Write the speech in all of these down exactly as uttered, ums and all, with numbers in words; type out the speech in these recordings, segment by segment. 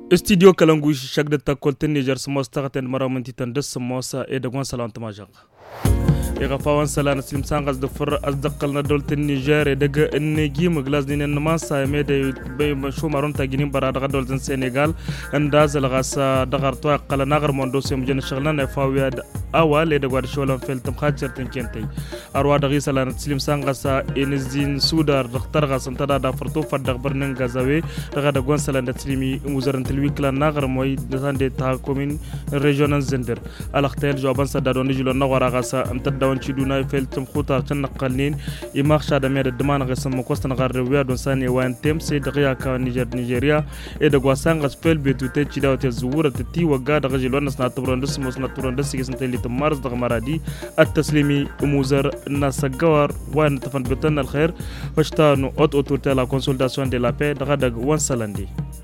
Studio Kalangu chaque de ta côté Niger samos tagaten maramanti tan des samosa e de gon salant majang e gafawan salana slim sangas de fur asdaqalna dolt Niger e daga negi maglas dinen mansa me de be mashu maron taginin bara daga dolt Senegal andaz al gasa dagar to qala nagar mondo sem jen shaglan fawiya awal e de gwad sholan fel tam khatir tan kentay arwa dagi salana slim sangas enzin sudar daktar gasan tada da furto fadda barnan gazawe daga da gon salana slimi muzaran tilwikla nagar moy de ta commune régional zender alaqtel jawaban sada don jilo nagara gasa amtada wanci duna feltum khutar tan qalnin ima khada med demand gasam kostan garre wiya don sani wan tem se daga ka Niger Nigeria e da gwasanga spell betu te chida te zuwura te ti waga daga jilo nas na tabron des mos na turon des sigis teli te mars daga maradi at taslimi muzar nasagawar wan tafan betan al khair washtanu ot autorité la consultation de la paix daga daga wan salandi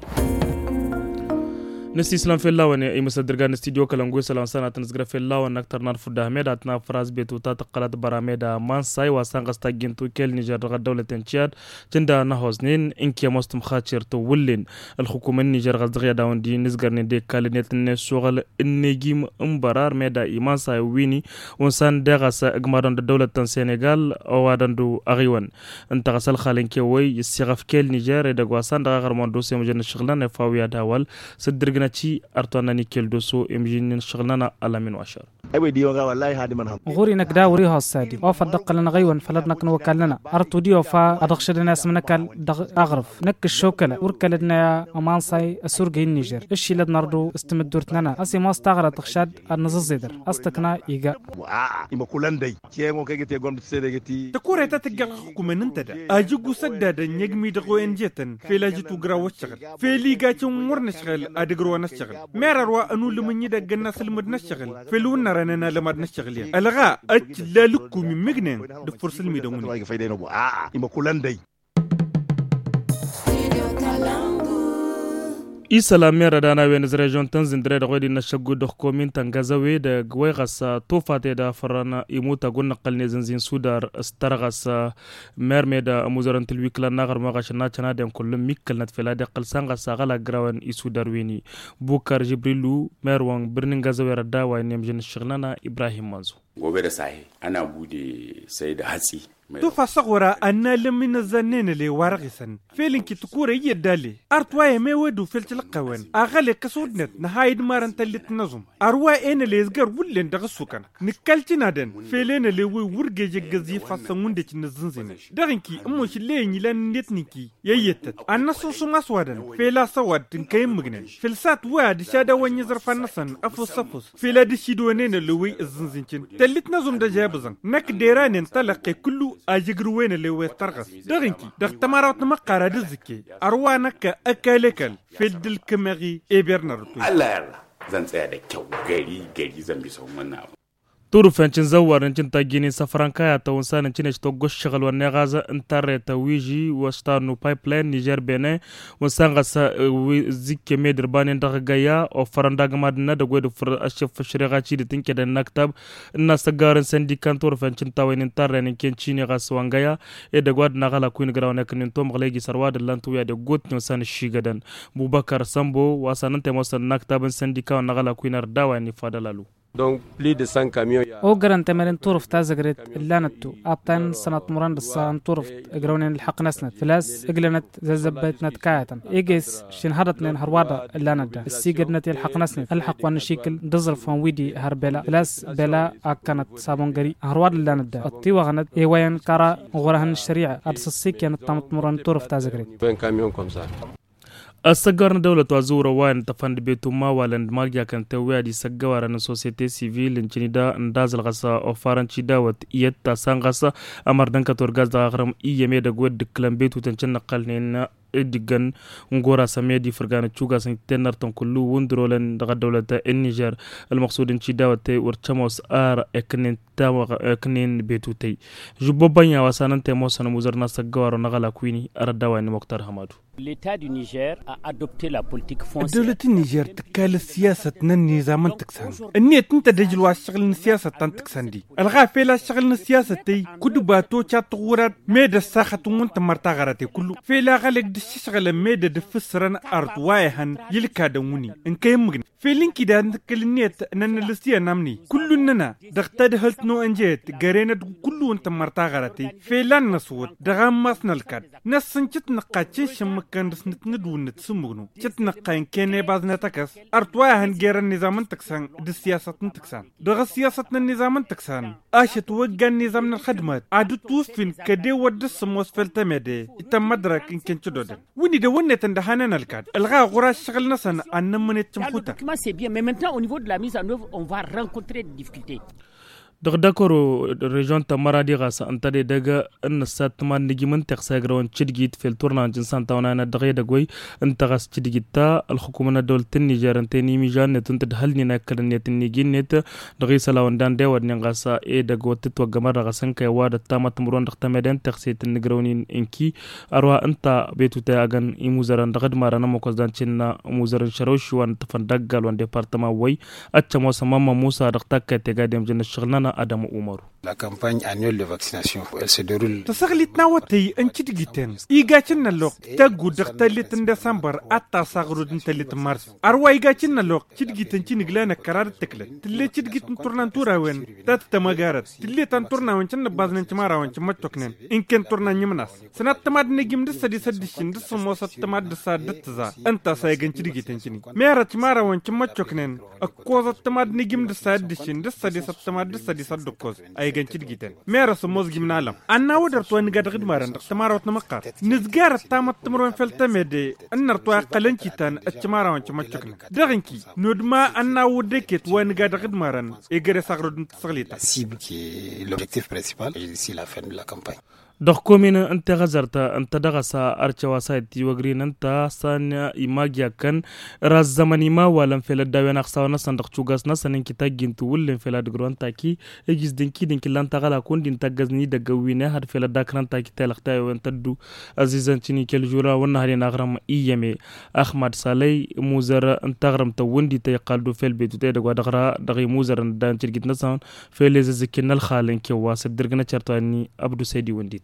نسي سلام في الله وني مصدر كان استديو كلامغو سلام سنه تنزغر في الله ونكتر نار فدا احمد اتنا فراز بيتو تا تقلت براميدا مانساي واسانغ استاجنتو كيل نيجر دوله تشاد تندا نهوزنين انكي مستم خاطر تو ولين الحكومه النيجر غزغيا داون دي نزغرني دي كالنيت نسوغل النجيم امبرار ميدا ايمانساي ويني ونسان دغاس اغمادون دوله السنغال او ادندو اغيوان انت غسل خالنكي وي يسيغف كيل نيجر دغواسان دغار موندو سيم جن شغلان فاويا داول صدر ci artona ni keldo so emjinin shaghlana alamin washar ايوه دي والله هذه منهم غوري نك داوري هو السادي او فدق لنا غيون فلدنا كن وكلنا ارتو ديو فا ادخشد الناس منك اغرف نك الشوكله وركلنا امان ساي اسورغ النيجر ايش لد نردو استمدورتنا اسي ما استغرى تخشد النززدر استكنا يغا يما كولندي كيمو كيتي غوند سيدغتي تكوري تتغ حكومه ننتدا اجو سدد نيغمي دغو انجتن في لاجتو غراو شغل في ليغاتو مرن شغل ادغرو نشغل ميرروا انو لمني دغنا سلمد نشغل في لون راننا لما نشتغل الغاء لا لكم من مجنن دفرس الميدون يما كولندي Isala mera dana wen region tanzindre da godi na shagu do komin tangazawe da gwegas tofate da farana imuta gunna qalne zanzin sudar stargas mermeda muzaran tilwikla nagar magashna chana dem kullum mikkal nat fela da qalsanga sagala grawan isudar weni bukar jibrilu merwan birnin gazawe rada wa nem jin shirnana ibrahim manzo gobe da sahi ana bude sai da hatsi تو فصغورا أنا لمن الزنين اللي ورغسن فيلن كي تكورا يدالي أرتواي ما ودو فيلت القوان أغالي كسودنت نهايد مارن تلت نظم أرواي إن اللي يزقر ولين دغسوكان نكالتي نادن فيلين اللي وي ورغي جغزي فصمون ديك نزنزين دغنكي أموش اللي نيلان نتنكي ييتت أنا سوسو مسودن فيلا سواد تنكيم مغنن فيلسات واد شادا ونيزر فنسن أفو صفوس فيلا دي شيدوانين اللي وي الزنزين تلت نظم دا جابزن نك ديران انطلق كله أجيغروين اللي هو ترغس دغنكي دغ تمارات مقارا دزكي أروانك أكالكال في الدل كمغي إبرنارتو الله الله زن سيادة كو غيري غيري زن بيسو منا turu fencin zawar ncin tagini safrankaya ta wonsan ncin to gosh shagal wa negaza intare ta wiji wastanu pipeline Niger Benin wonsan gasa zikke medir banin daga gaya o faranda gamadna da godo fur ashef shirega ci da tinke da naktab na sagaran syndicat turu fencin ta wani intare ne kenci ne gasa wangaya e da gwad na gala kuin grawana kinin to maglegi sarwa da lantu ya da got wonsan shigadan Bubakar Sambo wasanan te mosan naktab syndicat na gala kuin ardawa ni fadalalu Donc plus de cent camions. او غران تمرين طرف تازغرت اللانتو ابتان سنه مران الصان طرف اجرونين الحق نسنت فلاس اجلنت ززبتنا تكايتن ايجس شين هرتنين هروادا اللاندا السيجرنت الحق نسنت الحق ونشيكل دزر فون ويدي هربلا فلاس بلا اكنت صابونغري هرواد اللاندا التي وغنت ايوين كرا غورهن الشريعه ادسسي كانت تمت مران طرف تازغرت vingt camions comme ça. السجارة دولة وزورة وين تفند بيتو ما ولند ماجيا كان تويا دي سجارة ن سوسيتي سيفيل انجنيدا انداز الغسا او فارنشي داوت يتا سانغسا امر دنكا تورغاز دا غرم اي ميدا غود دكلام بيتو تنشن قلنين ادغن ngora samedi فرغان تشوغا سن تنر تون كلو وندرولن دا دولة النيجر المقصود انشي داوت ورچموس ار اكنين تاو اكنين بيتو تي جوبوبانيا وسانن تيموسن مزرنا سجارة نغلا كويني ارداوان مختار حمادو L'État du Niger a adopté la politique foncière. دولة النيجر تكال السياسة نني زمن تكسان. النيت انت دجل واشغل السياسة تنتكسان دي. الغافة لا شغل السياسة تي كدو باتو شات غورات ميدا الساخة وانت مرتاغراتي كله. في لا غالك shishgala meda da fusran art wayahan yilka da wuni in kai mugni filin kida kalniyat nan listiya namni kullun nana daqta da haltno anjet garena kullu anta marta garati filan naswut daga masnal kad nasan chit naqachin shamakan dasnit nudun tsumugnu chit naqain kene bazna takas art wayahan geran nizaman taksan da siyasatn taksan daga siyasatna nizaman taksan ashat waggan nizamna khadmat adu tufin kade wadda samos feltamede ita madrak in kencho dodan wuni da wannan tanda hanan alkad alga gura shagal nasan annan mun tumkuta c'est bien mais maintenant au niveau de la mise en œuvre on va rencontrer des difficultés. Dag dakoro region Tamara di gasa antade daga an satman nigiman taxagron chidgit fil tournant jinsan tawna na dagay dagway antagas chidgita al hukumana dawlatin Niger anteni mijan netunt halni na kalnet nigin net dagay salawan dan dewad ngasa e dagwat to gamara gasan kay wada tamat muron dakta meden taxit nigronin inki arwa anta betuta agan imuzaran dagad marana mokos dan cinna muzaran sharoshwan tafandagal wan departement way accha mo samama Musa dakta katega dem jinna shagna Adam Umaru. La campagne annuelle de vaccination, elle se déroule. Tasaglit nawati an chidgiten. Igachin na lok tagu daktalit in December atta sagrudin talit Mars. Arwa igachin na lok chidgiten chiniglana karar teklet. Tille chidgitin turnan turawen tat tamagarat. Tille tan turnawen chan baznen chmarawen chmatoknen. Inken turnan yimnas. Sanat tamad negim disadi sadishin disomosat tamad disadatza. Anta saygan chidgiten chini. Mera chmarawen chmatoknen. Akozat tamad negim disadishin disadi sat tamad disadi sadokos. Ganchid gitan mera somos gimnalam anna wadar to ni gadagid maran tamarawt namaqar nizgar tamat tamron feltamede annar to qalanki tan atmarawan chmachukna daginki nodma anna wudeket wan gadagid maran e gere sagrod tsaglita cible qui est l'objectif principal d'ici la fin de la campagne. Doch komina anta gazarta anta dagasa archawa saiti wagrin anta sana imagia kan raz zamani ma walan fela dawen aksawana sandak chugas na sanin kita gintu wulen fela dgron taki egis dinki dinki lanta gala kun din tagazni daga wina har fela dakran taki telakta wen taddu azizan chini kel jura wan hari nagram iyame ahmad salay muzara antagram tawndi tay qaldu fel betu tay daga dagra dagi muzara dan chirgit nasan fele zezikinal khalen ke wasid dirgna chartani abdu saydi wandi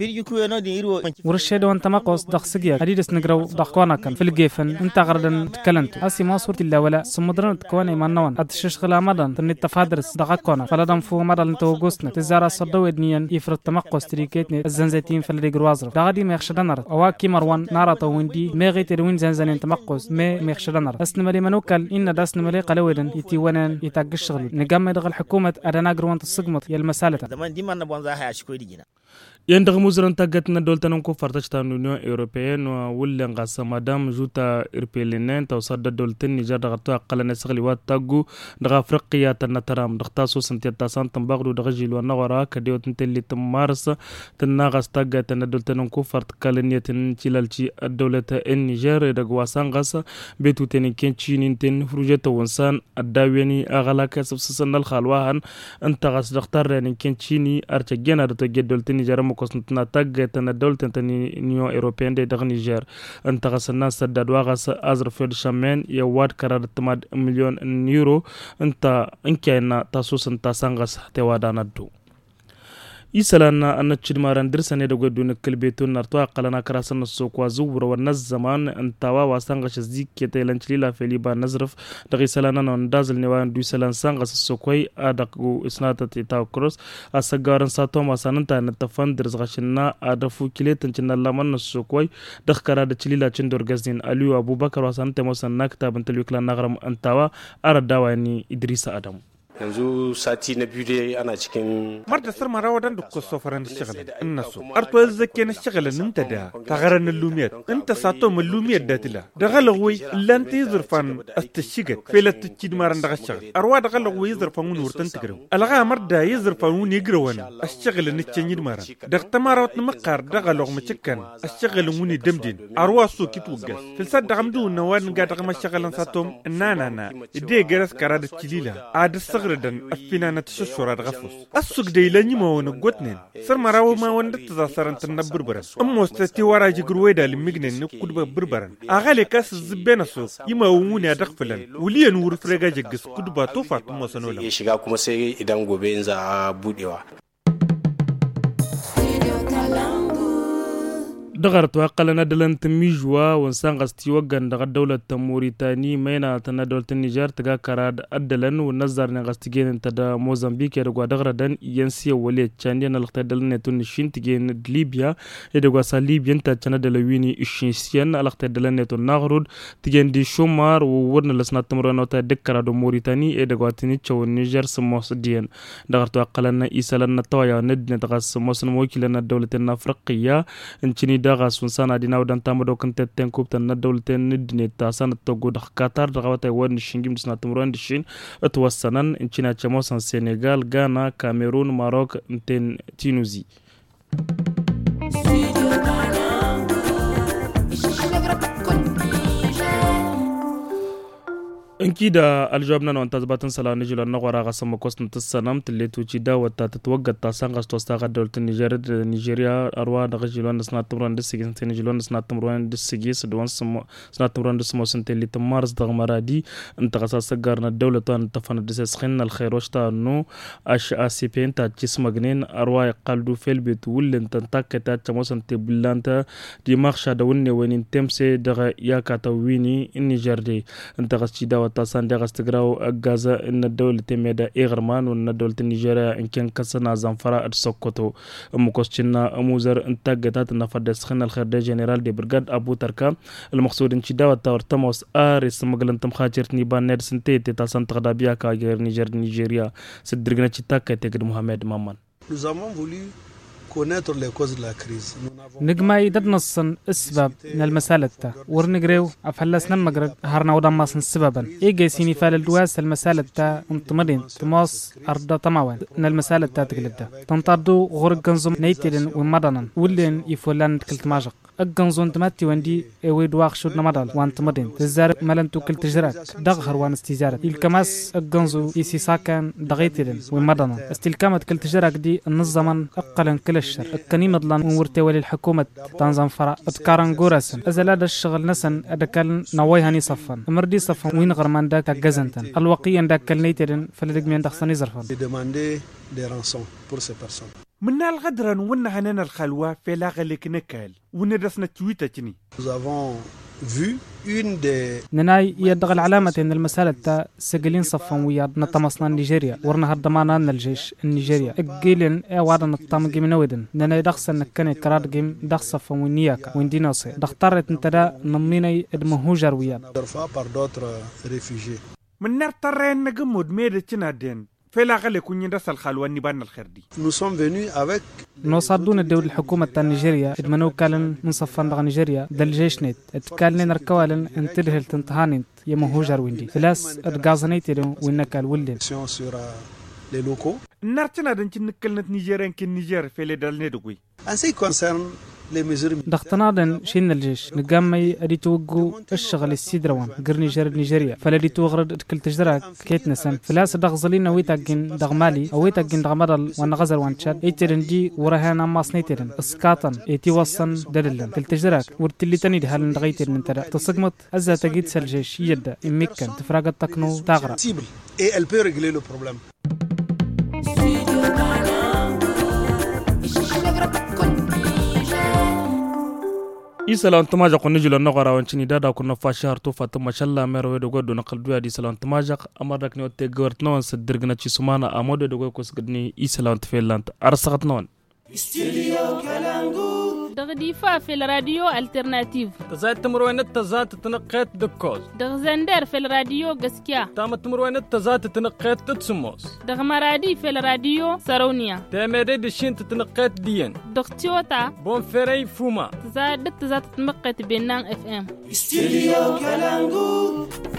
ورشيد وانت مقص دق سجيا حديدس نقرو دقوانا كان في الجيفن انت غردن تكلنتو اسي ما صورت الا ولا سمدرن تكواني مانون ادشش خلا مدن تني تفادرس دقكونا فلدم فو مدن انت وغوسنا تزارا صدو ادنيان يفرط تمقص تريكيتني الزنزيتين في الريغروازر دغدي ما يخشدنر اواكي مروان نارا ويندي ما غيتر وين زنزانين تمقص ما ما يخشدنر اسن ملي منوكل ان داس ملي قلويدن يتي ونن يتاق الشغل نقام دغ الحكومه ادنا غروانت الصقمت يا المسالته زمان دي ما نبون هاي اشكوي دينا Yandar muzaran tagatna doltanan ko fartachta Union Européenne wulen gasa madam juta irpelenen tawsadda dolten Niger dagto aqalana sagli watagu daga Afriqiya tanataram dagta so santiyata santam bagdu daga jilwa nawara kadiyot ntelit mars tanagas tagatna doltanan ko fart kalaniyatin chilalchi ad-dawlata Niger daga wasangas betuten kenchi ninten frujeta wansan adawani agalaka sabsasan al-khalwahan antagas dagtar ran kenchini archa gena dato gedolten Niger kosntna tagatna dolten tani Union Européenne de Niger antagasna sadad wagas azrfed shamen ya wad karar tamad million euro anta inkena tasusan tasangas tewadanadu isalana anna chidmaran dirsane da godun kalbetun narto aqalana karasan sokwa zuwra wa nazman antawa wasanga shazike telanchila feliba nazrf da isalana non dazal ne wan du salan sanga sokwai adaku isnata ta cross asagaran sato masananta na tafandir zgashina adafu kiletan cinna laman sokwai da khara da chilila cindor gazdin aliyu abubakar wasanta mosannak taban talwikla nagram antawa aradawani idrisa adam yanzu sati na biyu dai ana cikin marda sarma rawadan da ko sofaran da shagala inna so arto zakke na shagala ninta da tagaran lumiyat inta sato mun lumiyat da tila da galawai lanti zurfan astashigat felat tidmaran da gashag arwa da galawai zurfan mun wurtan tigraw alga marda yizurfan mun yigrawan ashagala ni canyid maran da tamarat maqar da galaw machkan ashagala mun damdin arwa so kitwgas filsad da gamdu nawan ga da mashagalan satom nana na ide garas karada tilila adis غردن أفينا نتششورا غفوس السوق دي لاني ما ونقوتنين سر مراو ما وندت تزاسران تنبربرن أمو استاتي ورا جغرويدا لمجنن نقود بربرن أغالي كاس الزبين السوق يما وموني أدغفلن وليا نور فرقا جغس كدبا توفات موسانولا يشيغا كما سي إدان غوبينزا بوديوا دغرت وقال ندلن تميجوا ونسان غستي وغان دغ دولة موريتاني مينا تنا دولة النيجر تغا كراد أدلن ونظر نغستيجين تدا موزمبيك يدغوا دغردن ينسي ولي تشاندي نلقتدلن نتون شين تجين ليبيا يدغوا سا ليبيا تا تشانا دلويني الشيسيان القتدلن نتون نغرود تجين دي شومار وورن لسنا تمرونو تا دكرا دو موريتاني يدغوا تنيتشو النيجر سموس ديان دغرت وقال نا إيسالن تويا ند ندغا سموس موكلنا دولة الأفريقية انشني daga sun sana dinaw dan tamado kan tetten kubtan na dawlaten nidne ta sana togo da Qatar da wata wani shingim sna tumron dishin atwasanan inchina chamosan Senegal, Ghana, Cameroon, Maroc, nten Tunisie. انكي دا الجوابنا نو انتظباتن سلا نجل النغورا غسم كوستن تسنم تليتو تشيدا وتا تتوقع تاسانغاس توستاغا دولة نيجيريا نيجيريا اروا دغجلون سنا تمرون دسيغن تنجلون سنا تمرون دسيغيس دوان سم سنا تمرون دسمو سنتلي تمارس دغ مرادي انت غسا سغارنا الدولة تان تفن دسخن الخير وشتا نو اش اسي بي انت تشسمغنين اروا قالدو فيل بيت ولن تنتاكتا تموسن تبلانتا دي مارشا دوني وين تمسي دغ ياكاتا ويني النيجيري انت غسيدا وتاسان دغ استغراو غازا ان الدولة تميدا ايغرمان وان الدولة نيجيريا ان كان كسنا زنفرا ادسوكوتو امكوسچنا اموزر انتاغتات نفدس خن الخير دي جنرال دي برغاد ابو تركا المقصود ان تشدا وتورتموس اريس مغلنتم خاجرتني بانير سنتي تاسان تغدابيا كاغير نيجر نيجيريا سدرغنا تشتاك تيغد محمد مامان. Nous avons voulu connaître les causes de la crise. نجماي دد نصن السبب من المسألة تا ورنجريو أفلسنا مجرد هرنا ودم ماسن سببا إيجي سيني فال الدواس المسألة تا انتمدين تماس أردا تماوان من المسألة تا تقلدا تنطردو غرق جنزم نيتيرن ومدنا ولين يفولان كلت ماجق الجنزون تماتي وندي اويد واخشود نمدال وانت مدين تزار ملنتو كل تجراك دغهر وان استيزارة الكماس الجنزو يسي ساكن دغيتيرن ومدنا استلكامت كل تجراك دي النظاما أقلا كل الشر الكنيمة ضلان ونورتي ولي الحكومة تنظم فرا اتكارن غورسن ازل هذا الشغل نسن ادكال نوايهاني صفن مردي صفن وين غرمان داك جزنتن الوقيا داك كلنيترن فلدغمين دخسني زرفن من الغدران ون هننا الخلوة في لاغلك نكال وندسنا تويتا تني. نناي يدغ العلامة إن المسألة تا سجلين صفن ويا نتمصنا نيجيريا ورنا هردمانا الجيش النيجيريا اجيلن اوادا نتام جيم نودن نناي دخس نكني كراد جيم دخس صفن ونياكا وين ديناصي دختارت انتدا نميني ادمهوجر ويا من نرترين نجمود ميدة تنادين فلا غلي كوني رسل خلوة نبان الخير دي. نوصدون الدولة الحكومة تاع نيجيريا ادمنو كالن من صفان دغ نيجيريا دل جيش نت اتكالن نركوالن انتدهل تنتهانت يمهوجر ويندي فلاس ادغازنيتيرو وينكال ولدن نرتنا دنت نكلنت نيجيريا كن نيجير فيلي دال ندغوي انسي كونسيرن دختنادن شين الجيش نقامي ادي توقو الشغل السيدروان غير نيجر نيجيريا فلدي توغرد كل تجدرك كيت نسن فلاس دغزلين ويتاجن دغمالي او ويتاجن دغمدل ونغزر وانشاد ايترندي ورهانا ماسنيترن اسكاتن ايتي وصن دللن كل تجدرك ورتلي تاني دي هالن دغيتر من ترى تصقمت ازا تجيد سالجيش يدا امكن تفراغت تكنو تاغرا et elle peut régler le problème. إسلام تماجق ونجل النغرة وانشني دادا كنا فاشار توفا تما شلا ميرو يدو قدو نقل دويا دي إسلام تماجق أمرك نيوتي قورت نوان سدرقنا تشي سمانا أمودو دو قوكوس قدني إسلام تفيلانت أرسغت نوان استيليو كالانغو دغديفا في الراديو الترناتيف تزايد تمروين تزات تنقيت دكوز دغزندر في الراديو غسكيا تام تمروين تزات تنقيت تتسموس دغمرادي في الراديو سارونيا تاميدي دشين تنقيت ديان دغتيوتا بون فيري فوما تزايد تزات تنقيت بينان اف ام استيليو كالانغو